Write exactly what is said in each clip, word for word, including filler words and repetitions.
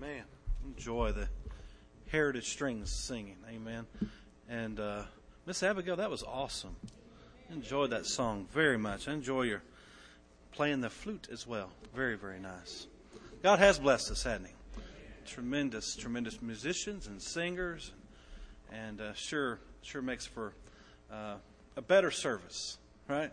Amen. Enjoy the Heritage Strings singing. Amen. And uh, Miss Abigail, that was awesome. Enjoyed that song very much. I enjoy your playing the flute as well. Very, very nice. God has blessed us, hasn't He? Tremendous, tremendous musicians and singers, and uh, sure, sure makes for uh, a better service, right?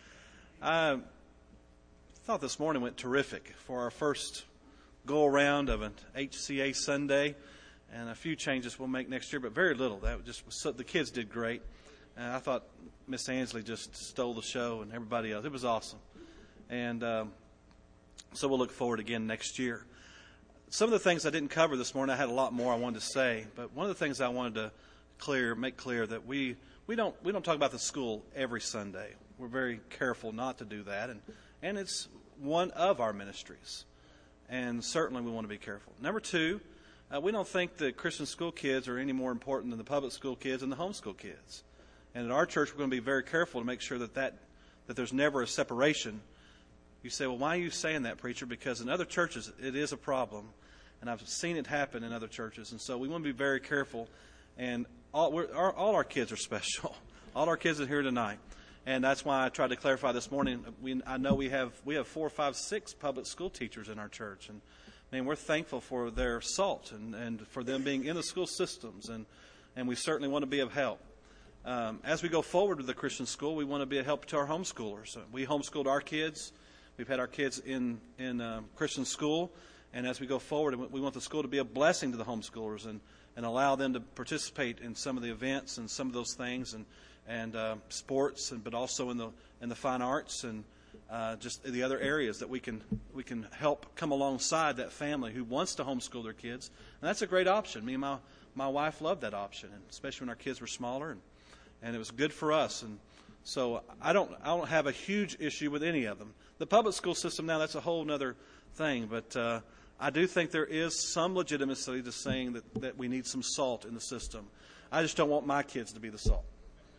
I thought this morning went terrific for our first go-around of an H C A Sunday, and a few changes we'll make next year, but very little. That just was, the kids did great, and I thought Miss Ansley just stole the show, and everybody else. It was awesome, and um, so we'll look forward again next year. Some of the things I didn't cover this morning, I had a lot more I wanted to say, but one of the things I wanted to clear, make clear that we we don't we don't talk about the school every Sunday. We're very careful not to do that, and and it's one of our ministries. And certainly we want to be careful. Number two, uh, we don't think the Christian school kids are any more important than the public school kids and the homeschool kids. And at our church, we're going to be very careful to make sure that, that, that there's never a separation. You say, well, why are you saying that, preacher? Because in other churches, it is a problem. And I've seen it happen in other churches. And so we want to be very careful. And all, we're, our, all our kids are special. All our kids are here tonight. And that's why I tried to clarify this morning. We, I know we have we have four, five, six public school teachers in our church, and man, we're thankful for their salt and, and for them being in the school systems, and, and we certainly want to be of help. Um, as we go forward with the Christian school, we want to be a help to our homeschoolers. We homeschooled our kids. We've had our kids in in uh, Christian school, and as we go forward, we want the school to be a blessing to the homeschoolers and, and allow them to participate in some of the events and some of those things, and. and uh, sports, and but also in the in the fine arts and uh, just the other areas that we can we can help come alongside that family who wants to homeschool their kids. And that's a great option. Me and my, my wife loved that option, and especially when our kids were smaller, and, and it was good for us. And so I don't I don't have a huge issue with any of them. The public school system now, that's a whole other thing, but uh, I do think there is some legitimacy to saying that, that we need some salt in the system. I just don't want my kids to be the salt.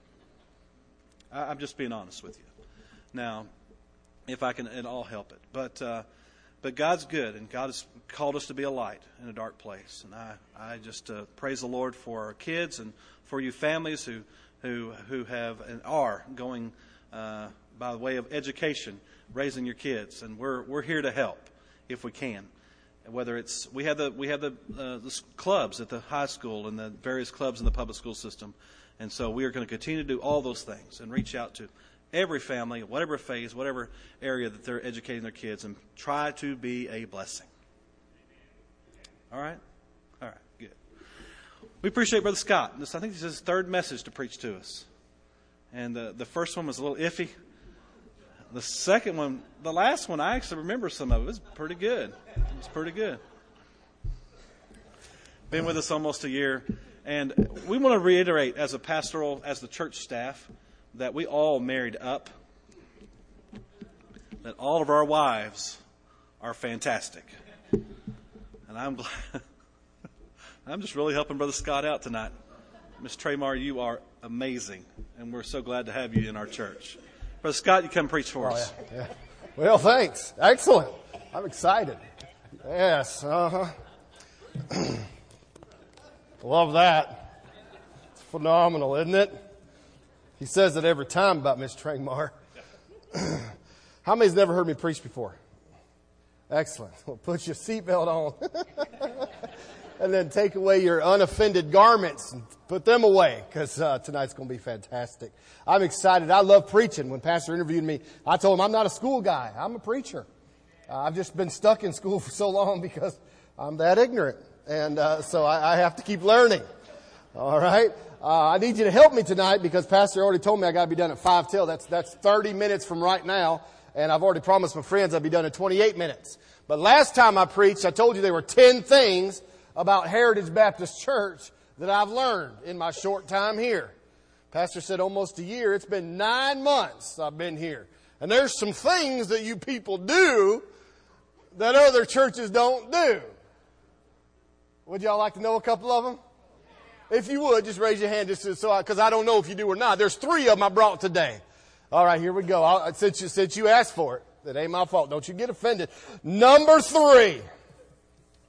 I'm just being honest with you. Now, if I can at all help it. But uh, but God's good, and God has called us to be a light in a dark place. And I, I just uh, praise the Lord for our kids and for you families who who who have and are going uh, by the way of education, raising your kids. And we're we're here to help if we can. Whether it's we have the we have the, uh, the clubs at the high school and the various clubs in the public school system. And so we are going to continue to do all those things and reach out to every family, whatever phase, whatever area that they're educating their kids, and try to be a blessing. All right? All right, good. We appreciate Brother Scott. This, I think this is his third message to preach to us. And the, the first one was a little iffy. The second one, the last one, I actually remember some of it. It was pretty good. It was pretty good. Been with us almost a year. And we want to reiterate as a pastoral, as the church staff, that we all married up, that all of our wives are fantastic. And I'm glad, I'm just really helping Brother Scott out tonight. Miss Traymar, you are amazing, and we're so glad to have you in our church. Brother Scott, you come preach for oh, us. Yeah, yeah. Well, thanks. Excellent. I'm excited. Yes. Uh-huh. Love that. It's phenomenal, isn't it? He says it every time about Miss Traymar. How many's never heard me preach before? Excellent. Well, put your seatbelt on. And then take away your unoffended garments and put them away, because uh, tonight's going to be fantastic. I'm excited. I love preaching. When Pastor interviewed me, I told him I'm not a school guy. I'm a preacher. Uh, I've just been stuck in school for so long because I'm that ignorant. And uh, so I, I have to keep learning. All right? Uh, I need you to help me tonight because Pastor already told me I got to be done at five till. That's that's thirty minutes from right now. And I've already promised my friends I'll be done in twenty-eight minutes. But last time I preached, I told you there were ten things about Heritage Baptist Church that I've learned in my short time here. Pastor said almost a year. It's been nine months I've been here. And there's some things that you people do that other churches don't do. Would y'all like to know a couple of them? If you would, just raise your hand just so because I, I don't know if you do or not. There's three of them I brought today. All right, here we go. I'll, since, you, since you asked for it, that ain't my fault. Don't you get offended. Number three.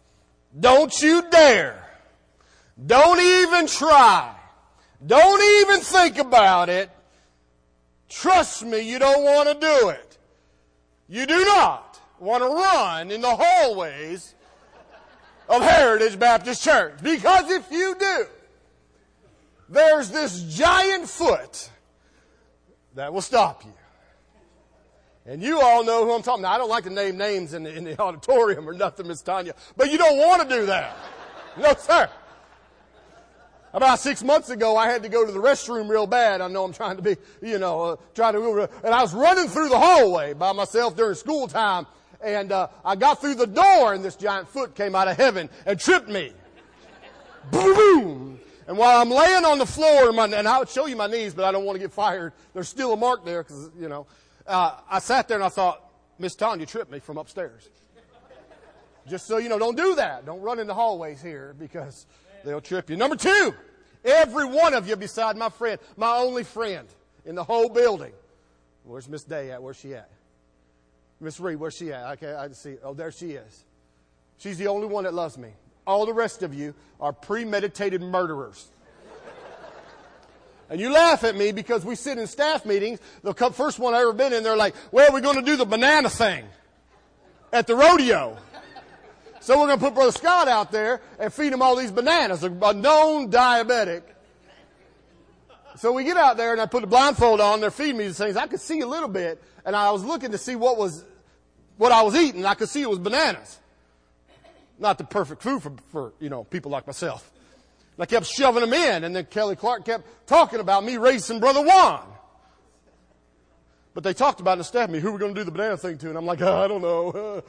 Don't you dare. Don't even try. Don't even think about it. Trust me, you don't want to do it. You do not want to run in the hallways of Heritage Baptist Church. Because if you do, there's this giant foot that will stop you. And you all know who I'm talking about. I don't like to name names in the, in the auditorium or nothing, Miss Tanya. But you don't want to do that. No, sir. About six months ago, I had to go to the restroom real bad. I know I'm trying to be, you know, uh, trying to go. And I was running through the hallway by myself during school time. And uh, I got through the door, and this giant foot came out of heaven and tripped me. Boom! And while I'm laying on the floor, my, and I would show you my knees, but I don't want to get fired. There's still a mark there because, you know. Uh, I sat there and I thought, Miss Tanya tripped me from upstairs. Just so you know, don't do that. Don't run in the hallways here because they'll trip you. Number two, every one of you beside my friend, my only friend in the whole building. Where's Miss Day at? Where's she at? Miss Reed, where's she at? Okay, I see. Oh, there she is. She's the only one that loves me. All the rest of you are premeditated murderers. And you laugh at me because we sit in staff meetings. The first one I ever been in, they're like, well, we're going to do the banana thing at the rodeo. So we're going to put Brother Scott out there and feed him all these bananas, a known diabetic. So we get out there and I put the blindfold on. They're feeding me these things. I could see a little bit, and I was looking to see what was what I was eating. I could see it was bananas. Not the perfect food for, for you know, people like myself. And I kept shoving them in, and then Kelly Clark kept talking about me raising Brother Juan. But they talked about in the staff meeting, who we're going to do the banana thing to, and I'm like, oh, I don't know.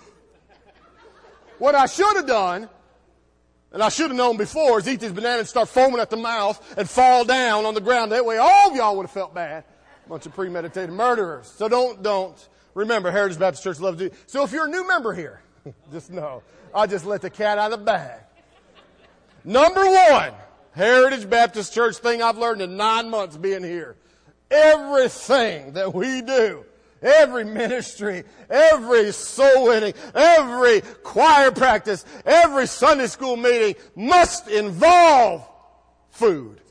What I should have done, and I should have known before, is eat these bananas and start foaming at the mouth and fall down on the ground. That way all of y'all would have felt bad. Bunch of premeditated murderers. So don't, don't. Remember, Heritage Baptist Church loves to do. So if you're a new member here, just know, I just let the cat out of the bag. Number one, Heritage Baptist Church thing I've learned in nine months being here. Everything that we do, every ministry, every soul winning, every choir practice, every Sunday school meeting must involve food.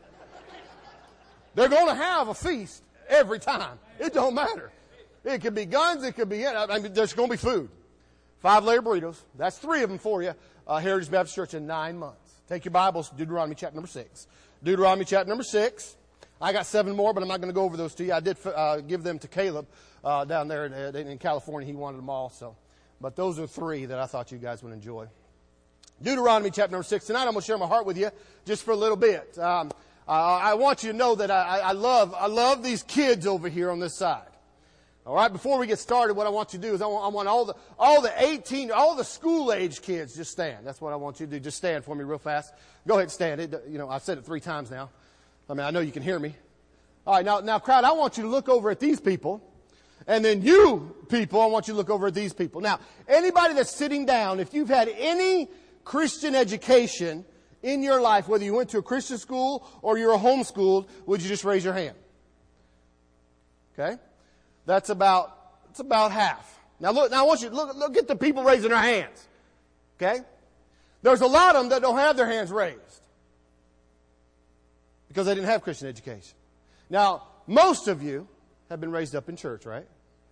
They're going to have a feast every time. It don't matter. It could be guns, it could be, I mean, there's going to be food. Five layer burritos. That's three of them for you. Uh, Heritage Baptist Church in nine months. Take your Bibles, Deuteronomy chapter number six. Deuteronomy chapter number six. I got seven more, but I'm not going to go over those to you. I did uh, give them to Caleb uh, down there in, in California. He wanted them all. So, but those are three that I thought you guys would enjoy. Deuteronomy chapter number six. Tonight I'm going to share my heart with you just for a little bit. Um, uh, I want you to know that I, I love I love these kids over here on this side. All right, before we get started, what I want you to do is I want, I want all the all the eighteen, all the school age kids just stand. That's what I want you to do. Just stand for me real fast. Go ahead and stand. It, you know, I've said it three times now. I mean, I know you can hear me. All right, now, now, crowd, I want you to look over at these people, and then you people, I want you to look over at these people. Now, anybody that's sitting down, if you've had any Christian education in your life, whether you went to a Christian school or you're homeschooled, would you just raise your hand? Okay. That's about, it's about half. Now look, now I want you to look, look at the people raising their hands. Okay? There's a lot of them that don't have their hands raised. Because they didn't have Christian education. Now, most of you have been raised up in church, right?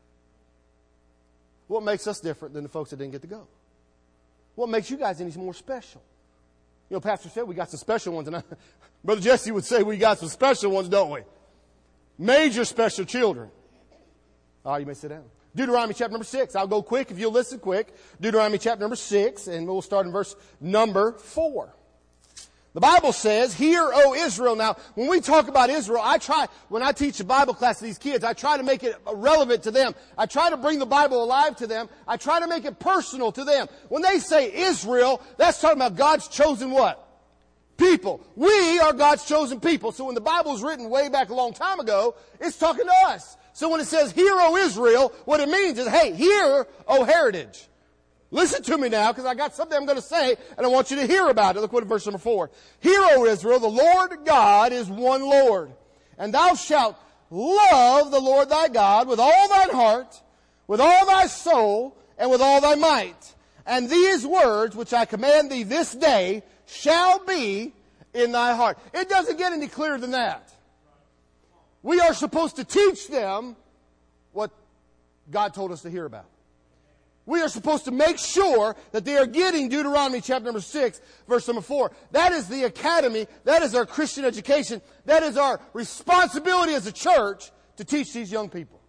What makes us different than the folks that didn't get to go? What makes you guys any more special? You know, Pastor said we got some special ones. And I, Brother Jesse would say we got some special ones, don't we? Major special children. All right, you may sit down. Deuteronomy chapter number six. I'll go quick if you'll listen quick. Deuteronomy chapter number six, and we'll start in verse number four. The Bible says, "Hear, O Israel." Now, when we talk about Israel, I try, when I teach a Bible class to these kids, I try to make it relevant to them. I try to bring the Bible alive to them. I try to make it personal to them. When they say Israel, that's talking about God's chosen what? People. We are God's chosen people. So when the Bible was written way back a long time ago, it's talking to us. So when it says, "Hear, O Israel," what it means is, hey, hear, O Heritage. Listen to me now, because I got something I'm going to say, and I want you to hear about it. Look what verse number four. "Hear, O Israel, the Lord God is one Lord, and thou shalt love the Lord thy God with all thine heart, with all thy soul, and with all thy might. And these words which I command thee this day shall be in thy heart. It doesn't get any clearer than that. We are supposed to teach them what God told us to hear about. We are supposed to make sure that they are getting Deuteronomy chapter number six, verse number four. That is the academy. That is our Christian education. That is our responsibility as a church to teach these young people.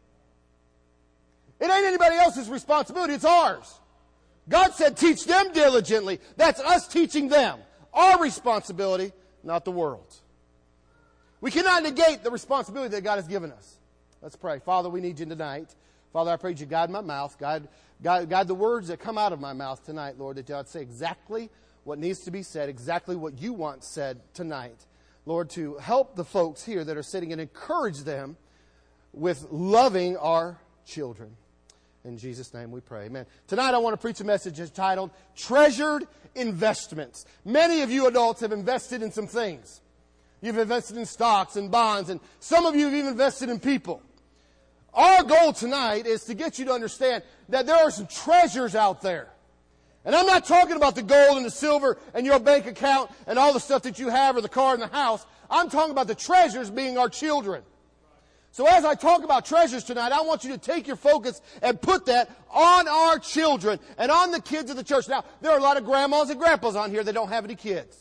It ain't anybody else's responsibility. It's ours. God said teach them diligently. That's us teaching them. Our responsibility, not the world's. We cannot negate the responsibility that God has given us. Let's pray. Father, we need you tonight. Father, I pray that you guide my mouth. Guide, guide, guide the words that come out of my mouth tonight, Lord, that God say exactly what needs to be said, exactly what you want said tonight. Lord, to help the folks here that are sitting and encourage them with loving our children. In Jesus' name we pray. Amen. Tonight I want to preach a message entitled Treasured Investments. Many of you adults have invested in some things. You've invested in stocks and bonds, and some of you have even invested in people. Our goal tonight is to get you to understand that there are some treasures out there. And I'm not talking about the gold and the silver and your bank account and all the stuff that you have or the car and the house. I'm talking about the treasures being our children. So as I talk about treasures tonight, I want you to take your focus and put that on our children and on the kids of the church. Now, there are a lot of grandmas and grandpas on here that don't have any kids.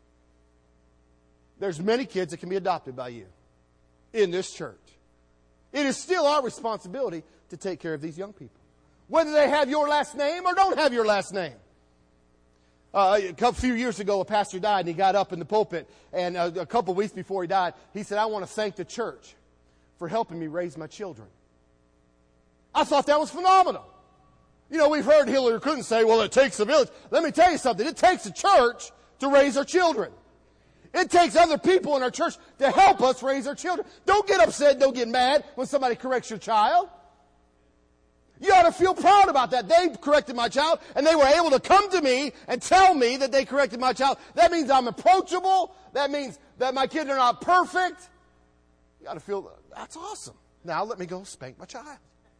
There's many kids that can be adopted by you in this church. It is still our responsibility to take care of these young people, whether they have your last name or don't have your last name. Uh, a couple, few years ago, a pastor died, and he got up in the pulpit, and a, a couple weeks before he died, he said, I want to thank the church for helping me raise my children. I thought that was phenomenal. You know, we've heard Hillary Clinton say, well, it takes a village. Let me tell you something. It takes a church to raise our children. It takes other people in our church to help us raise our children. Don't get upset, don't get mad when somebody corrects your child. You ought to feel proud about that. They corrected my child, and they were able to come to me and tell me that they corrected my child. That means I'm approachable. That means that my kids are not perfect. You ought to feel, that's awesome. Now let me go spank my child.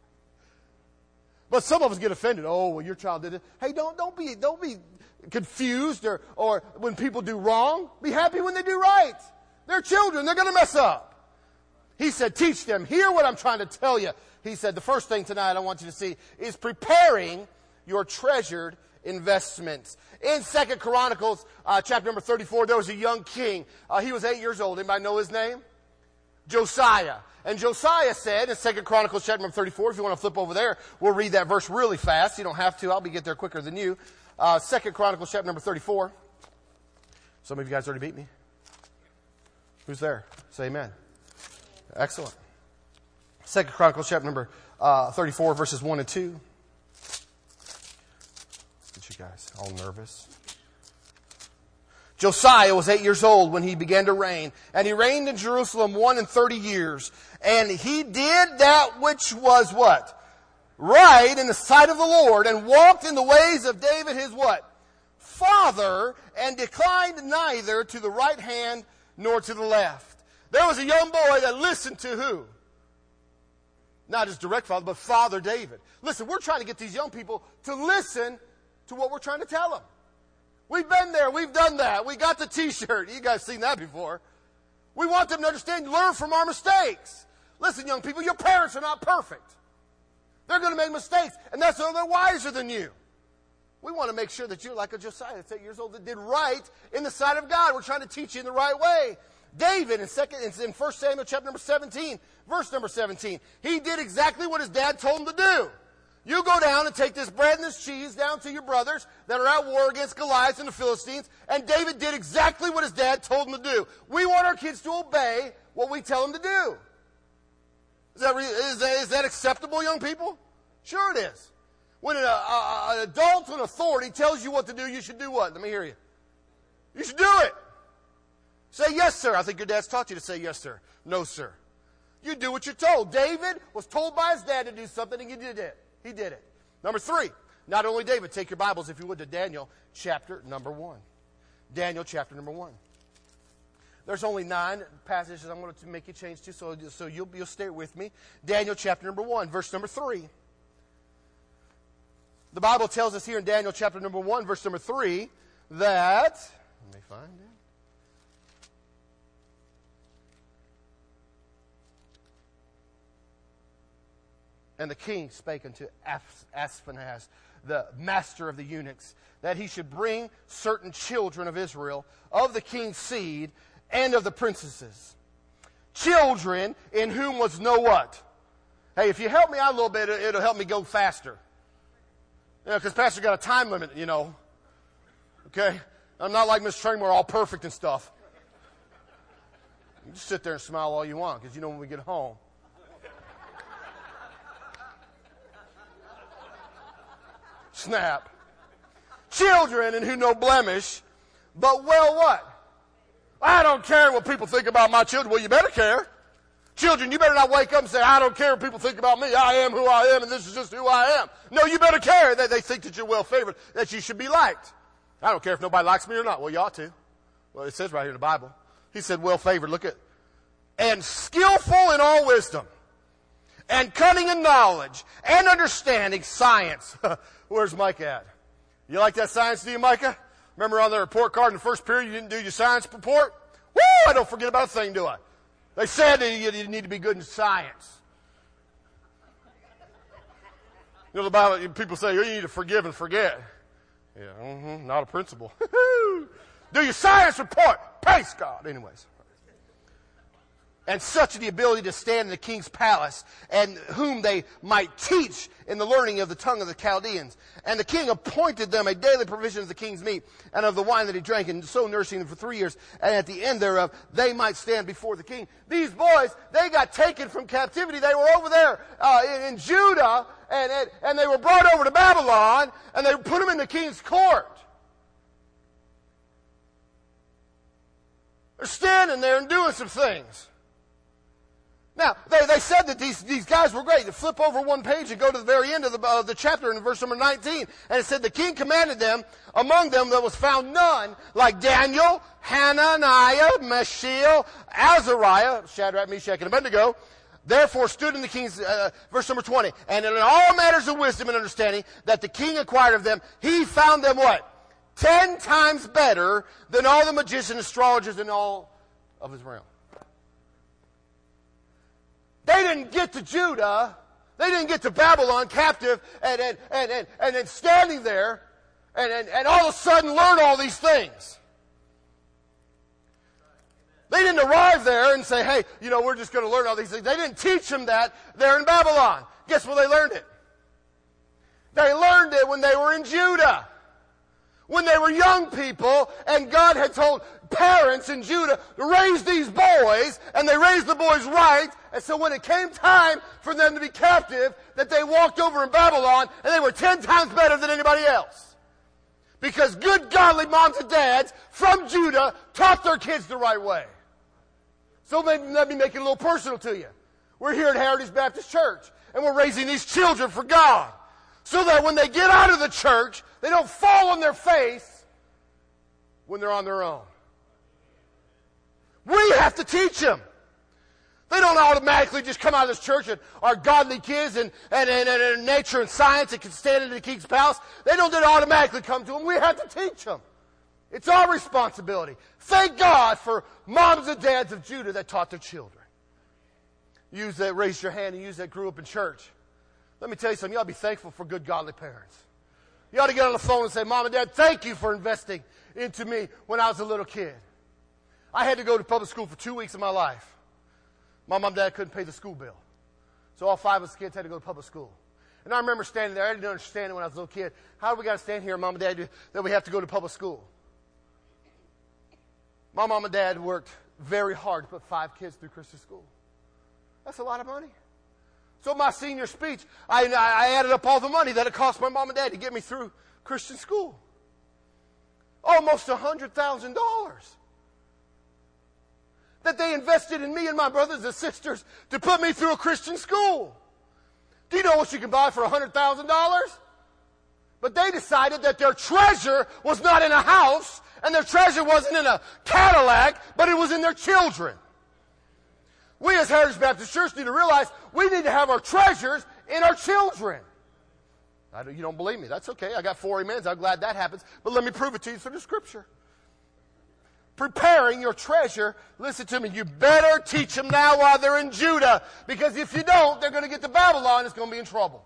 But some of us get offended. Oh, well, your child did it. Hey, don't, don't be, don't be confused or, or when people do wrong. Be happy when they do right. They're children. They're going to mess up. He said, teach them. Hear what I'm trying to tell you. He said, the first thing tonight I want you to see is preparing your treasured investments. In Second Chronicles, uh, chapter number thirty-four, there was a young king. Uh, he was eight years old. Anybody know his name? Josiah. And Josiah said in Second Chronicles chapter number thirty-four, if you want to flip over there, we'll read that verse really fast. You don't have to. I'll be get there quicker than you. Uh, Second Chronicles chapter number thirty-four. Some of you guys already beat me. Who's there? Say amen. Excellent. Second Chronicles chapter number uh, thirty-four, verses one and two. Get you guys all nervous. Josiah was eight years old when he began to reign, and he reigned in Jerusalem one and thirty years. And he did that which was what? Right in the sight of the Lord, and walked in the ways of David his what? Father, and declined neither to the right hand nor to the left. There was a young boy that listened to who? Not his direct father, but Father David. Listen, we're trying to get these young people to listen to what we're trying to tell them. We've been there. We've done that. We got the t-shirt. You guys seen that before. We want them to understand, learn from our mistakes. Listen, young people, your parents are not perfect. They're going to make mistakes, and that's why they're wiser than you. We want to make sure that you're like a Josiah that's eight years old that did right in the sight of God. We're trying to teach you in the right way. David in second in First Samuel chapter number seventeen, verse number seventeen, he did exactly what his dad told him to do. You go down and take this bread and this cheese down to your brothers that are at war against Goliath and the Philistines. And David did exactly what his dad told him to do. We want our kids to obey what we tell them to do. Is that, is that, is that acceptable, young people? Sure it is. When an, a, an adult with authority tells you what to do, you should do what? Let me hear you. You should do it. Say yes, sir. I think your dad's taught you to say yes, sir. No, sir. You do what you're told. David was told by his dad to do something, and he did it. He did it. Number three, not only David, take your Bibles, if you would, to Daniel chapter number one. Daniel chapter number one. There's only nine passages I'm going to make you change to, so, so you'll, you'll stay with me. Daniel chapter number one, verse number three. The Bible tells us here in Daniel chapter number one, verse number three, that, let me find it. And the king spake unto Ashpenaz, the master of the eunuchs, that he should bring certain children of Israel, of the king's seed, and of the princesses. Children in whom was no what? Hey, if you help me out a little bit, it'll help me go faster. You know, because Pastor got a time limit, you know. Okay? I'm not like Miss Trainmore, all perfect and stuff. You just sit there and smile all you want, because you know when we get home. Snap. Children in who no blemish, but well what? I don't care what people think about my children. Well, you better care. Children, you better not wake up and say, I don't care what people think about me. I am who I am, and this is just who I am. No, you better care that they think that you're well favored, that you should be liked. I don't care if nobody likes me or not. Well, you ought to. Well, it says right here in the Bible. He said well favored. Look at, and skillful in all wisdom, and cunning in knowledge, and understanding science. Where's Micah at? You like that science, do you, Micah? Remember on the report card in the first period, you didn't do your science report? Woo! I don't forget about a thing, do I? They said that you need to be good in science. You know, the Bible, people say, oh, you need to forgive and forget. Yeah, mm-hmm, not a principle. Do your science report. Praise God. Anyways. And such the ability to stand in the king's palace, and whom they might teach in the learning of the tongue of the Chaldeans. And the king appointed them a daily provision of the king's meat and of the wine that he drank, and so nursing them for three years. And at the end thereof, they might stand before the king. These boys, they got taken from captivity. They were over there uh, in, in Judah, and, and, and they were brought over to Babylon, and they put them in the king's court. They're standing there and doing some things. Now, they, they said that these, these guys were great. To flip over one page and go to the very end of the, uh, the chapter in verse number nineteen. And it said, the king commanded them, among them there was found none like Daniel, Hananiah, Mishael, Azariah, Shadrach, Meshach, and Abednego. Therefore stood in the king's, uh, verse number twenty. And in all matters of wisdom and understanding that the king acquired of them, he found them what? Ten times better than all the magicians, astrologers, and all of his realm. They didn't get to Judah. They didn't get to Babylon captive and, and, and, and, and then standing there and, and, and all of a sudden learn all these things. They didn't arrive there and say, hey, you know, we're just going to learn all these things. They didn't teach them that there in Babylon. Guess where they learned it? They learned it when they were in Judah. When they were young people, and God had told parents in Judah to raise these boys, and they raised the boys right, and so when it came time for them to be captive, that they walked over in Babylon, and they were ten times better than anybody else. Because good, godly moms and dads from Judah taught their kids the right way. So let me, let me make it a little personal to you. We're here at Heritage Baptist Church, and we're raising these children for God. So that when they get out of the church, they don't fall on their face when they're on their own. We have to teach them. They don't automatically just come out of this church and are godly kids and, and, and, and nature and science and can stand in the king's palace. They don't just automatically come to them. We have to teach them. It's our responsibility. Thank God for moms and dads of Judah that taught their children. Use that, raise your hand and use that grew up in church. Let me tell you something. You ought to be thankful for good, godly parents. You ought to get on the phone and say, Mom and Dad, thank you for investing into me when I was a little kid. I had to go to public school for two weeks of my life. My mom and dad couldn't pay the school bill. So all five of us kids had to go to public school. And I remember standing there. I didn't understand it when I was a little kid. How do we got to stand here, Mom and Dad, that we have to go to public school? My mom and dad worked very hard to put five kids through Christian school. That's a lot of money. So my senior speech, I, I added up all the money that it cost my mom and dad to get me through Christian school. Almost one hundred thousand dollars. That they invested in me and my brothers and sisters to put me through a Christian school. Do you know what you can buy for one hundred thousand dollars? But they decided that their treasure was not in a house, and their treasure wasn't in a Cadillac, but it was in their children. We as Heritage Baptist Church need to realize we need to have our treasures in our children. I don't, you don't believe me. That's okay. I got four amens. I'm glad that happens. But let me prove it to you through the Scripture. Preparing your treasure, listen to me, you better teach them now while they're in Judah. Because if you don't, they're going to get to Babylon and it's going to be in trouble.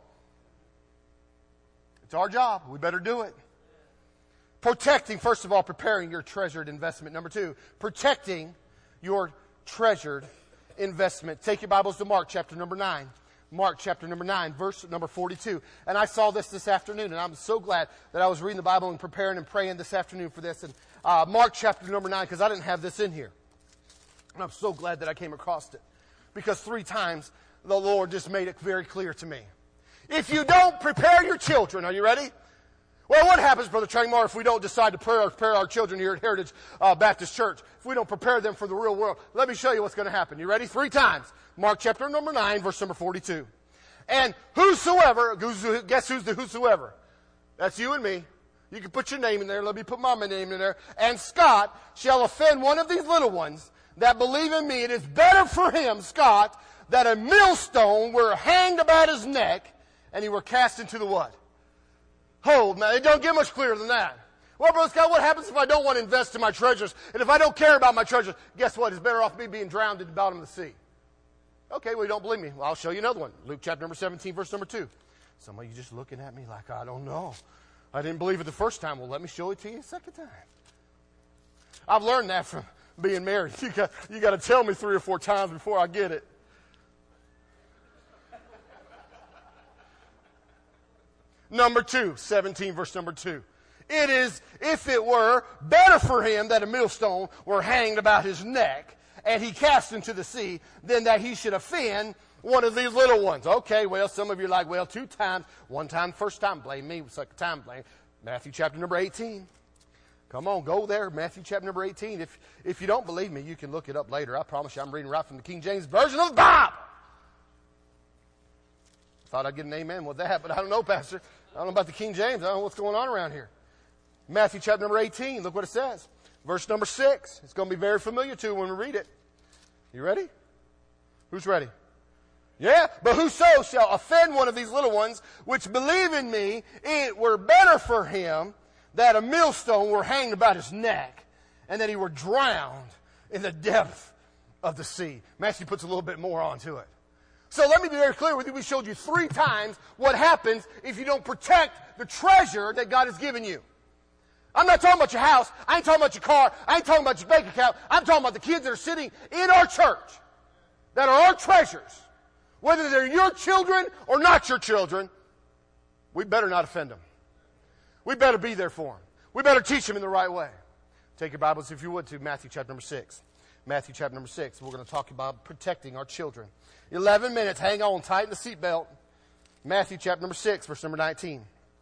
It's our job. We better do it. Protecting, first of all, preparing your treasured investment. Number two, protecting your treasured investment. Take your Bibles to Mark chapter number nine. Mark chapter number nine, verse number forty-two. And I saw this this afternoon, and I'm so glad that I was reading the Bible and preparing and praying this afternoon for this. And uh, Mark chapter number nine, because I didn't have this in here. And I'm so glad that I came across it. Because three times the Lord just made it very clear to me. If you don't prepare your children, are you ready? Well, what happens, Brother Trangmar, if we don't decide to prepare, prepare our children here at Heritage uh, Baptist Church? If we don't prepare them for the real world? Let me show you what's going to happen. You ready? Three times. Mark chapter number nine, verse number forty-two. And whosoever, guess who's the whosoever? That's you and me. You can put your name in there. Let me put my name in there. And Scott shall offend one of these little ones that believe in me. It is better for him, Scott, that a millstone were hanged about his neck and he were cast into the what? Hold, man, it don't get much clearer than that. Well, Brother Scott, what happens if I don't want to invest in my treasures? And if I don't care about my treasures, guess what? It's better off me being drowned in the bottom of the sea. Okay, well, you don't believe me. Well, I'll show you another one. Luke chapter number seventeen, verse number two. Some of you just looking at me like, I don't know. I didn't believe it the first time. Well, let me show it to you a second time. I've learned that from being married. You got, you got to tell me three or four times before I get it. Number two, seventeen, verse number two. It is, if it were, better for him that a millstone were hanged about his neck and he cast into the sea than that he should offend one of these little ones. Okay, well, some of you are like, well, two times. One time, first time, blame me. Second time, blame. Matthew chapter number eighteen. Come on, go there. Matthew chapter number eighteen. If, if you don't believe me, you can look it up later. I promise you I'm reading right from the King James Version of the Bible. Thought I'd get an amen with that, but I don't know, Pastor. I don't know about the King James. I don't know what's going on around here. Matthew chapter number eighteen. Look what it says. Verse number six. It's going to be very familiar to you when we read it. You ready? Who's ready? Yeah. But whoso shall offend one of these little ones, which believe in me, it were better for him that a millstone were hanged about his neck and that he were drowned in the depth of the sea. Matthew puts a little bit more onto it. So let me be very clear with you. We showed you three times what happens if you don't protect the treasure that God has given you. I'm not talking about your house. I ain't talking about your car. I ain't talking about your bank account. I'm talking about the kids that are sitting in our church that are our treasures. Whether they're your children or not your children, we better not offend them. We better be there for them. We better teach them in the right way. Take your Bibles, if you would, to Matthew chapter number six. Matthew chapter number six. We're going to talk about protecting our children. Eleven minutes. Hang on. Tighten the seatbelt. Matthew chapter number six, verse number nineteen.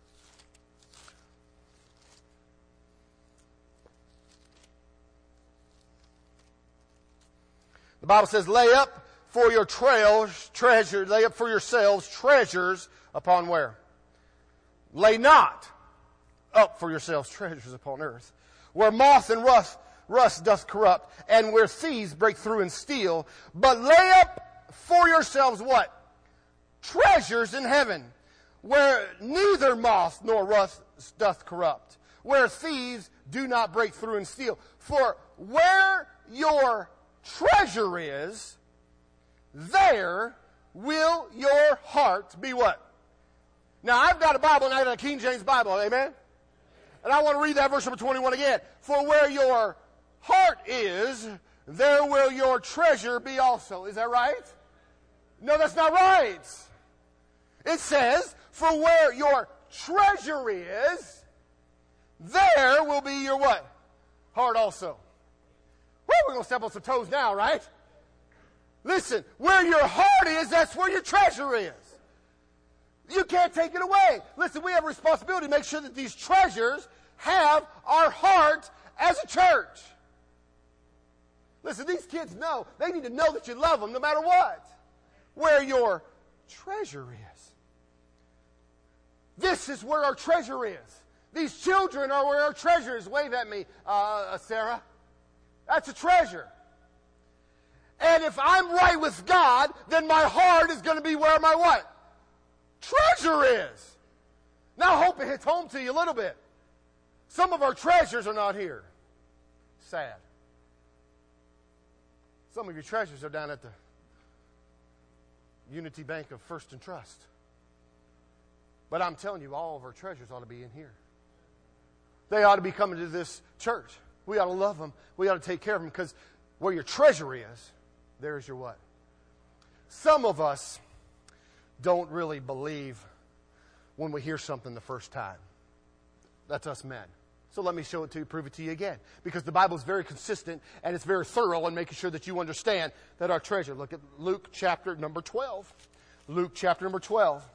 The Bible says, lay up for your trails, treasure, lay up for yourselves treasures upon where? Lay not up for yourselves treasures upon earth, where moth and rust, rust doth corrupt, and where thieves break through and steal. But lay up for yourselves what? Treasures in heaven, where neither moth nor rust doth corrupt, where thieves do not break through and steal. For where your treasure is, there will your heart be what? Now, I've got a Bible and I've got a King James Bible, amen? And I want to read that verse number twenty-one again. For where your heart is, there will your treasure be also. Is that right? No, that's not right. It says, for where your treasure is, there will be your what? Heart also. Well, we're going to step on some toes now, right? Listen, where your heart is, that's where your treasure is. You can't take it away. Listen, we have a responsibility to make sure that these treasures have our heart as a church. Listen, these kids know. They need to know that you love them no matter what. Where your treasure is. This is where our treasure is. These children are where our treasure is. Wave at me, uh, Sarah. That's a treasure. And if I'm right with God, then my heart is going to be where my what? Treasure is. Now I hope it hits home to you a little bit. Some of our treasures are not here. Sad. Some of your treasures are down at the Unity Bank of First and Trust. But I'm telling you, all of our treasures ought to be in here. They ought to be coming to this church. We ought to love them. We ought to take care of them, because where your treasure is, there's your what? Some of us don't really believe when we hear something the first time. That's us men. So let me show it to you, prove it to you again. Because the Bible is very consistent and it's very thorough in making sure that you understand that our treasure. Look at Luke chapter number twelve. Luke chapter number twelve.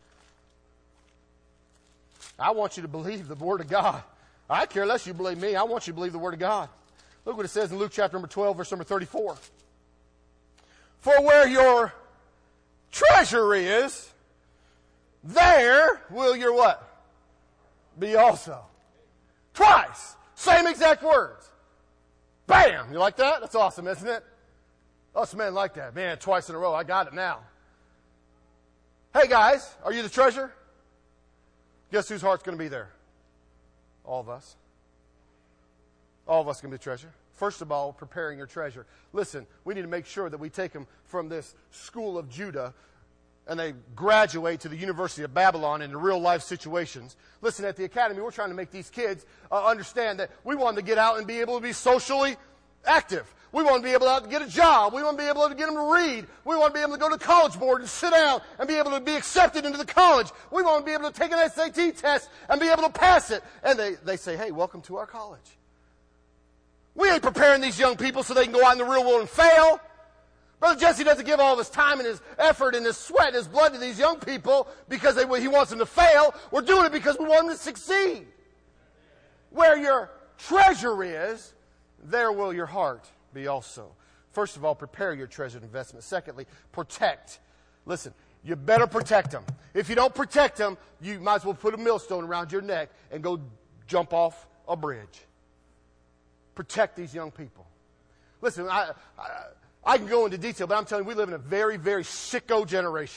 I want you to believe the Word of God. I care less you believe me. I want you to believe the Word of God. Look what it says in Luke chapter number twelve, verse number thirty-four. For where your treasure is, there will your what? Be also. Twice. Same exact words. Bam! You like that? That's awesome, isn't it? Us men like that. Man, twice in a row. I got it now. Hey guys, are you the treasure? Guess whose heart's going to be there? All of us. All of us can be treasure. First of all, preparing your treasure. Listen, we need to make sure that we take them from this school of Judah and they graduate to the University of Babylon into real life situations. Listen, at the academy, we're trying to make these kids uh, understand that we want them to get out and be able to be socially active. We want to be able to get a job. We want to be able to get them to read. We want to be able to go to college board and sit down and be able to be accepted into the college. We want to be able to take an S A T test and be able to pass it. And they, they say, hey, welcome to our college. We ain't preparing these young people so they can go out in the real world and fail. Brother Jesse doesn't give all of his time and his effort and his sweat and his blood to these young people because they, he wants them to fail. We're doing it because we want them to succeed. Where your treasure is, there will your heart be also. First of all, prepare your treasured investment. Secondly, protect. Listen, you better protect them. If you don't protect them, you might as well put a millstone around your neck and go jump off a bridge. Protect these young people. Listen, I, I, I can go into detail, but I'm telling you, we live in a very, very sicko generation.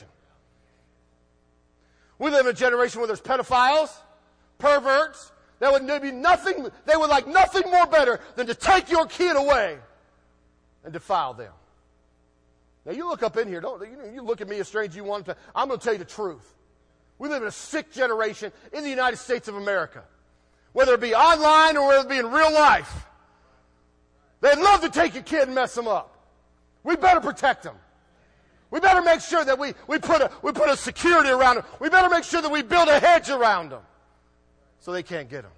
We live in a generation where there's pedophiles, perverts. That would be nothing, they would like nothing more better than to take your kid away and defile them. Now you look up in here, don't you, you look at me as strange as you want to. I'm going to tell you the truth. We live in a sick generation in the United States of America. Whether it be online or whether it be in real life. They'd love to take your kid and mess them up. We better protect them. We better make sure that we, we, put a, we put a security around them. We better make sure that we build a hedge around them so they can't get them.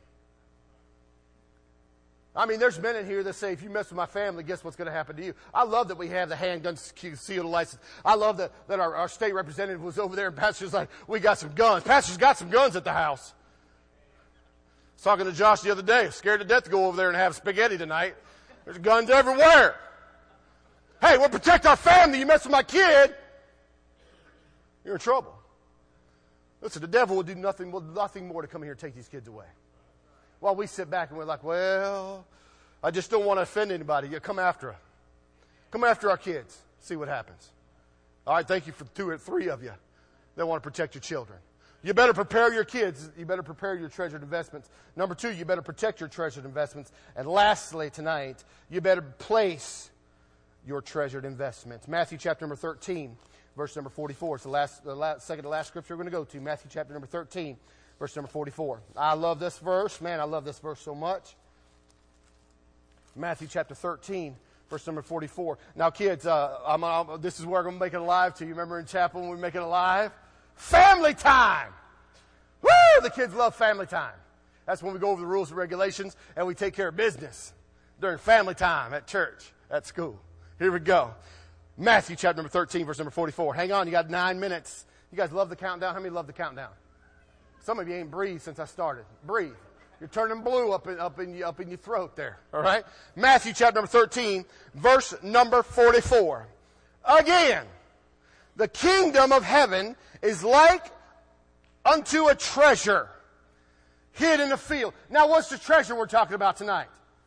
I mean, there's men in here that say, if you mess with my family, guess what's going to happen to you? I love that we have the handgun sealed license. I love that, that our, our state representative was over there and Pastor's like, we got some guns. Pastor's got some guns at the house. I was talking to Josh the other day. Scared to death to go over there and have spaghetti tonight. There's guns everywhere. Hey, we'll protect our family. You mess with my kid, you're in trouble. Listen, the devil will do nothing, will nothing more to come here and take these kids away. While we sit back and we're like, well, I just don't want to offend anybody. You come after them. Come after our kids. See what happens. All right, thank you for two or three of you that want to protect your children. You better prepare your kids. You better prepare your treasured investments. Number two, you better protect your treasured investments. And lastly, tonight, you better place your treasured investments. Matthew chapter number thirteen, verse number forty-four. It's the last, the last, second to last scripture we're going to go to. Matthew chapter number thirteen, verse number forty-four. I love this verse. Man, I love this verse so much. Matthew chapter thirteen, verse number forty-four. Now, kids, uh, I'm, I'm, this is where I'm going to make it alive to you. Remember in chapel when we make it alive? Family time. Woo! The kids love family time. That's when we go over the rules and regulations and we take care of business during family time at church, at school. Here we go. Matthew chapter number thirteen, verse number forty-four. Hang on, you got nine minutes. You guys love the countdown? How many love the countdown? Some of you ain't breathed since I started. Breathe. You're turning blue up in, up in, up in your throat there. All right? Matthew chapter number thirteen, verse number forty-four. Again, the kingdom of heaven is like unto a treasure hid in a field. Now, what's the treasure we're talking about tonight?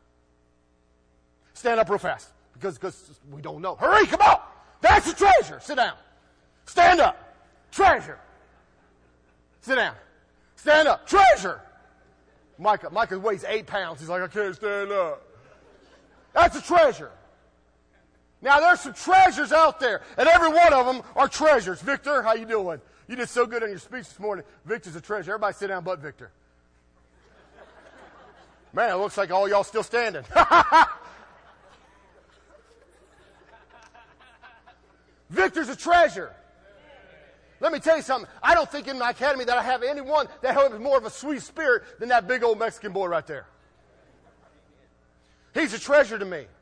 Stand up real fast, because because we don't know. Hurry, come on. That's the treasure. Sit down. Stand up. Treasure. Sit down. Stand up. Treasure. Micah, Micah weighs eight pounds. He's like, I can't stand up. That's a treasure. Now, there's some treasures out there, and every one of them are treasures. Victor, how you doing? You did so good on your speech this morning. Victor's a treasure. Everybody sit down but Victor. Man, it looks like all y'all still standing. Victor's a treasure. Let me tell you something. I don't think in my academy that I have anyone that has more of a sweet spirit than that big old Mexican boy right there. He's a treasure to me.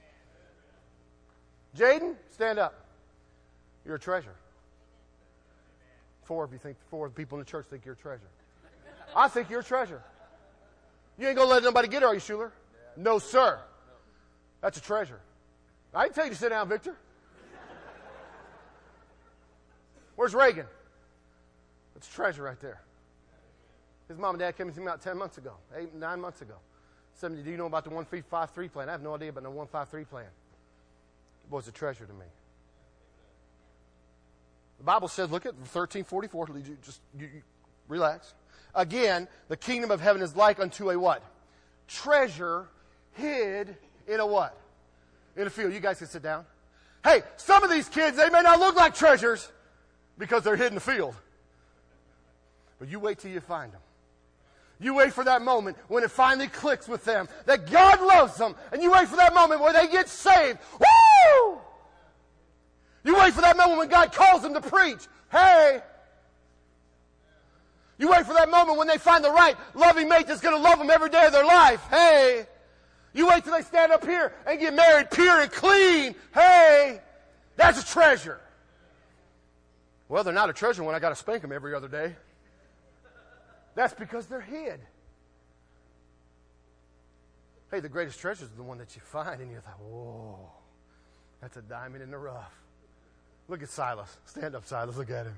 Jaden, stand up. You're a treasure. Four of you think, four of the people in the church think you're a treasure. I think you're a treasure. You ain't going to let nobody get her, are you, Schuler? No, sir. That's a treasure. I didn't tell you to sit down, Victor. Where's Reagan? That's a treasure right there. His mom and dad came to him about ten months ago, eight, nine months ago. Said, do you know about the one five three plan? I have no idea about the one five three plan. It was a treasure to me. The Bible says, look at thirteen forty-four. Just you, you, relax. Again, the kingdom of heaven is like unto a what? Treasure hid in a what? In a field. You guys can sit down. Hey, some of these kids, they may not look like treasures because they're hid in the field. But you wait till you find them. You wait for that moment when it finally clicks with them that God loves them. And you wait for that moment where they get saved. Woo! You wait for that moment when God calls them to preach. Hey! You wait for that moment when they find the right loving mate that's going to love them every day of their life. Hey! You wait till they stand up here and get married pure and clean. Hey! That's a treasure. Well, they're not a treasure when I got to spank them every other day. That's because they're hid. Hey, the greatest treasure is the one that you find and you're like, whoa, that's a diamond in the rough. Look at Silas. Stand up, Silas. Look at him.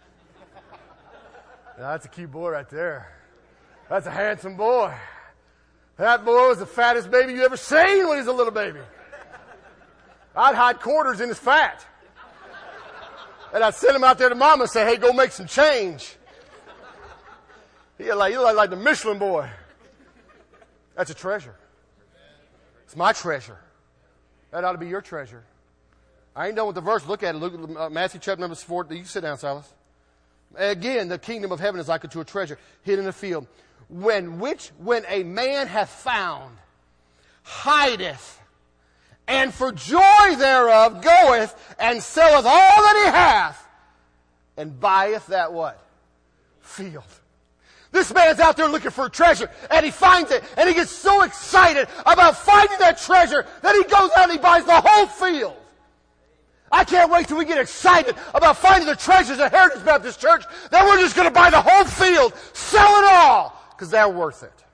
Now, that's a cute boy right there. That's a handsome boy. That boy was the fattest baby you ever seen when he was a little baby. I'd hide quarters in his fat. And I'd send him out there to mama and say, hey, go make some change. He looked like, he looked like the Michelin boy. That's a treasure. It's my treasure. That ought to be your treasure. I ain't done with the verse. Look at it. Look at uh, Matthew chapter number four. You can sit down, Silas. Again, the kingdom of heaven is like unto a treasure hid in a field. When which, when a man hath found, hideth, and for joy thereof goeth and selleth all that he hath, and buyeth that what? Field. This man's out there looking for a treasure, and he finds it, and he gets so excited about finding that treasure that he goes out and he buys the whole field. I can't wait till we get excited about finding the treasures at Heritage Baptist Church that we're just going to buy the whole field, sell it all, because they're worth it.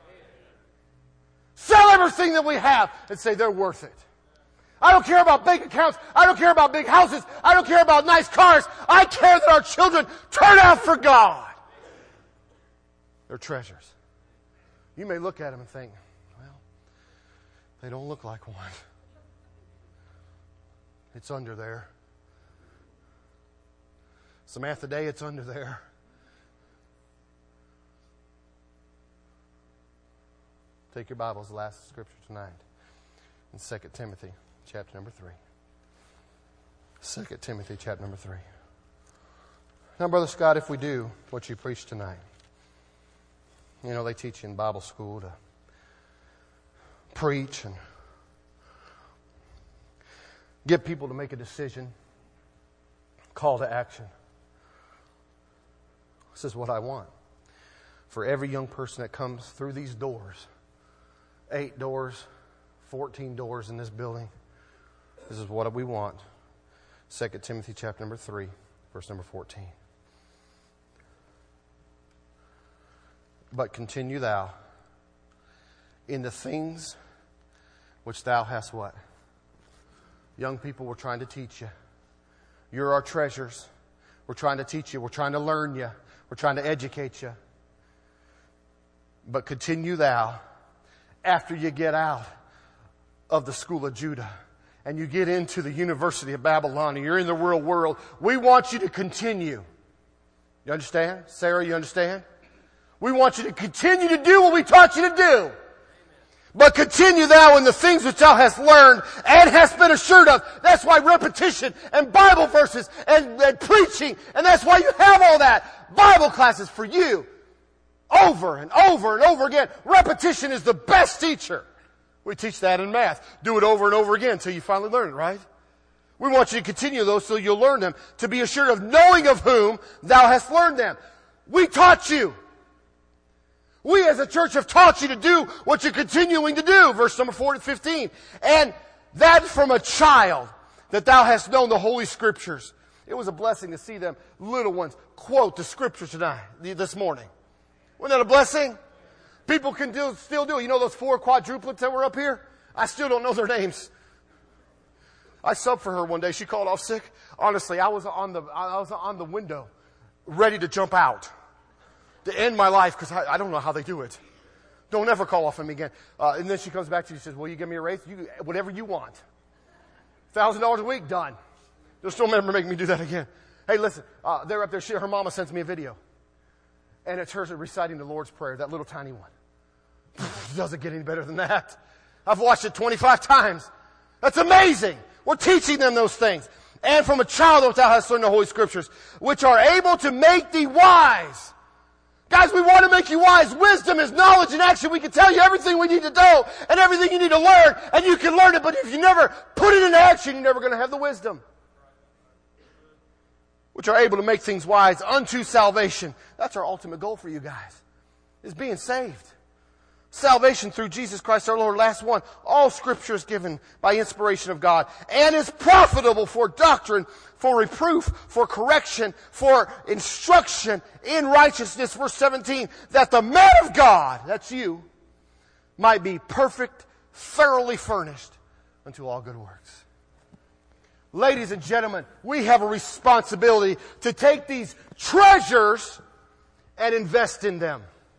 Sell everything that we have and say they're worth it. I don't care about bank accounts. I don't care about big houses. I don't care about nice cars. I care that our children turn out for God. They're treasures. You may look at them and think, well, they don't look like one. It's under there. Samantha Day, it's under there. Take your Bibles, the last scripture tonight. In Second Timothy, chapter number three. Second Timothy, chapter number three. Now, Brother Scott, if we do what you preached tonight, you know, they teach you in Bible school to preach and get people to make a decision, call to action. This is what I want for every young person that comes through these doors. Eight doors, fourteen doors in this building. This is what we want. Second Timothy chapter number three, verse number fourteen. But continue thou in the things which thou hast what? Young people, we're trying to teach you. You're our treasures. We're trying to teach you. We're trying to learn you. We're trying to educate you. But continue thou after you get out of the school of Judah and you get into the University of Babylon and you're in the real world. We want you to continue. You understand? Sarah, you understand? We want you to continue to do what we taught you to do. But continue thou in the things which thou hast learned and hast been assured of. That's why repetition and Bible verses and, and preaching, and that's why you have all that. Bible classes for you. Over and over and over again. Repetition is the best teacher. We teach that in math. Do it over and over again until you finally learn it, right? We want you to continue those so you'll learn them. To be assured of knowing of whom thou hast learned them. We taught you. We as a church have taught you to do what you're continuing to do. Verse number four to fifteen. And that from a child that thou hast known the Holy Scriptures. It was a blessing to see them little ones quote the Scripture tonight, this morning. Wasn't that a blessing? People can do, still do it. You know those four quadruplets that were up here? I still don't know their names. I subbed for her one day. She called off sick. Honestly, I was on the, I was on the window ready to jump out. To end my life, because I, I don't know how they do it. Don't ever call off on me again. Uh, and then she comes back to you and says, will you give me a raise? You, whatever you want. one thousand dollars a week, done. Just don't ever make me do that again. Hey, listen, uh, they're up there. She, her mama sends me a video. And it's her reciting the Lord's Prayer, that little tiny one. It doesn't get any better than that. I've watched it twenty-five times. That's amazing. We're teaching them those things. And from a child that thou hast learned the Holy Scriptures, which are able to make thee wise. Guys, we want to make you wise. Wisdom is knowledge and action. We can tell you everything we need to know and everything you need to learn, and you can learn it. But if you never put it into action, you're never going to have the wisdom. Which are able to make things wise unto salvation. That's our ultimate goal for you guys, is being saved. Salvation through Jesus Christ our Lord. Last one. All Scripture is given by inspiration of God and is profitable for doctrine, for reproof, for correction, for instruction in righteousness. Verse seventeen. That the man of God, that's you, might be perfect, thoroughly furnished unto all good works. Ladies and gentlemen, we have a responsibility to take these treasures and invest in them.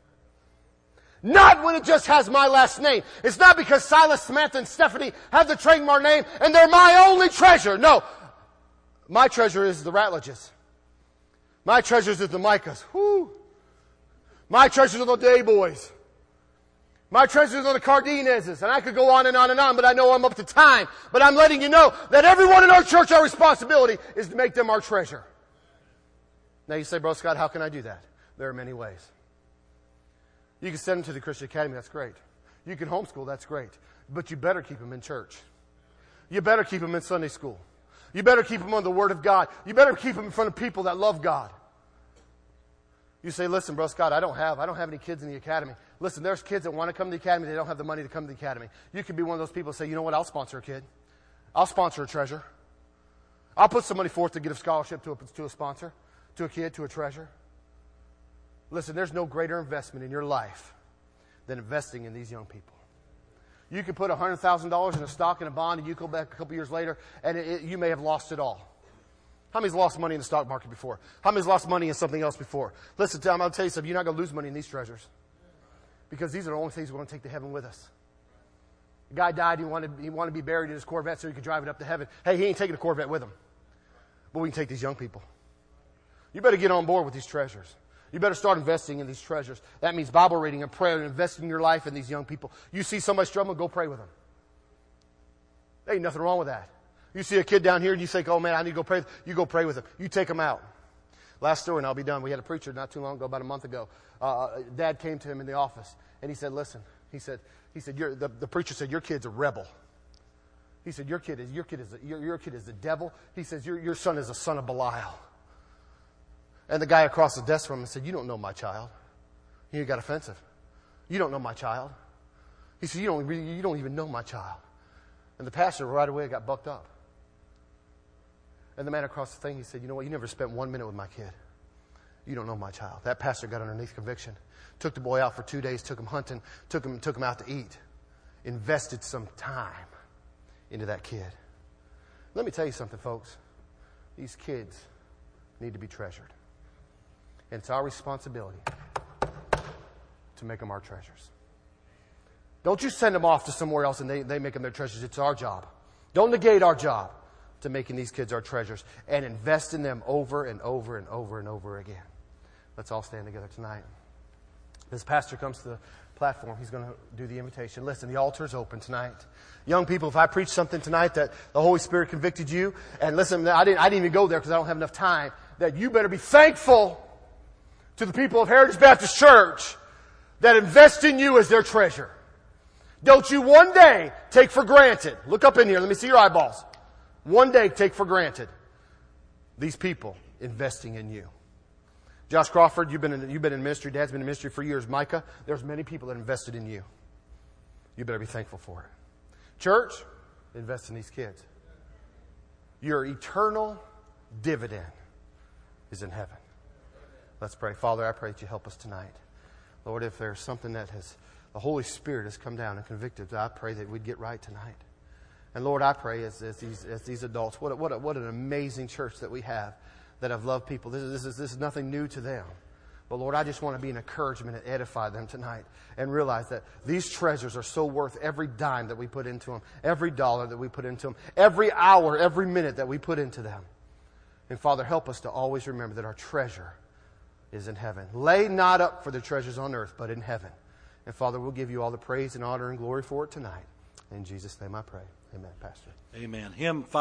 Not when it just has my last name. It's not because Silas, Samantha, and Stephanie have the Trainmar name and they're my only treasure. No. My treasure is the Ratledges. My treasures is the Micahs. Whew. My treasures are the Day Boys. My treasures are the Cardeneses. And I could go on and on and on, but I know I'm up to time. But I'm letting you know that everyone in our church, our responsibility is to make them our treasure. Now you say, Bro Scott, how can I do that? There are many ways. You can send them to the Christian Academy, that's great. You can homeschool, that's great. But you better keep them in church. You better keep them in Sunday school. You better keep them on the Word of God. You better keep them in front of people that love God. You say, listen, Bro Scott, I don't have, I don't have any kids in the academy. Listen, there's kids that want to come to the academy, they don't have the money to come to the academy. You could be one of those people who say, you know what, I'll sponsor a kid. I'll sponsor a treasure. I'll put some money forth to get a scholarship to a, to a sponsor, to a kid, to a treasure. Listen, there's no greater investment in your life than investing in these young people. You can put one hundred thousand dollars in a stock and a bond, and you go back a couple years later, and it, it, you may have lost it all. How many's lost money in the stock market before? How many's lost money in something else before? Listen, I'm going to tell you something. You're not going to lose money in these treasures. Because these are the only things we're going to take to heaven with us. The guy died. He wanted, he wanted to be buried in his Corvette so he could drive it up to heaven. Hey, he ain't taking a Corvette with him. But we can take these young people. You better get on board with these treasures. You better start investing in these treasures. That means Bible reading and prayer and investing your life in these young people. You see somebody struggling, go pray with them. There ain't nothing wrong with that. You see a kid down here and you think, oh man, I need to go pray. You go pray with them. You take them out. Last story and I'll be done. We had a preacher not too long ago, about a month ago. Uh, Dad came to him in the office and he said, listen, he said, he said, You're, the, the preacher said, your kid's a rebel. He said, your kid is, your kid is, a, your, your kid is the devil. He says, your, your son is a son of Belial. And the guy across the desk from him said, you don't know my child. He got offensive. You don't know my child. He said, you don't, really, you don't even know my child. And the pastor right away got bucked up. And the man across the thing, he said, you know what, you never spent one minute with my kid. You don't know my child. That pastor got underneath conviction. Took the boy out for two days, took him hunting, took him, took him out to eat. Invested some time into that kid. Let me tell you something, folks. These kids need to be treasured. And it's our responsibility to make them our treasures. Don't you send them off to somewhere else and they, they make them their treasures. It's our job. Don't negate our job to making these kids our treasures and invest in them over and over and over and over again. Let's all stand together tonight. As Pastor comes to the platform, he's going to do the invitation. Listen, the altar is open tonight. Young people, if I preach something tonight that the Holy Spirit convicted you, and listen, I didn't, I didn't even go there because I don't have enough time, that you better be thankful to the people of Heritage Baptist Church that invest in you as their treasure. Don't you one day take for granted, look up in here, let me see your eyeballs. One day take for granted these people investing in you. Josh Crawford, you've been in, you've been in ministry. Dad's been in ministry for years. Micah, there's many people that invested in you. You better be thankful for it. Church, invest in these kids. Your eternal dividend is in heaven. Let's pray. Father, I pray that you help us tonight. Lord, if there's something that has, the Holy Spirit has come down and convicted, I pray that we'd get right tonight. And Lord, I pray as, as these as these adults, what a, what a, what an amazing church that we have that have loved people. This is, this is this is nothing new to them. But Lord, I just want to be an encouragement and edify them tonight and realize that these treasures are so worth every dime that we put into them, every dollar that we put into them, every hour, every minute that we put into them. And Father, help us to always remember that our treasure is in heaven. Lay not up for the treasures on earth, but in heaven. And Father, we'll give you all the praise and honor and glory for it tonight. In Jesus' name I pray. Amen, Pastor. Amen. Hymn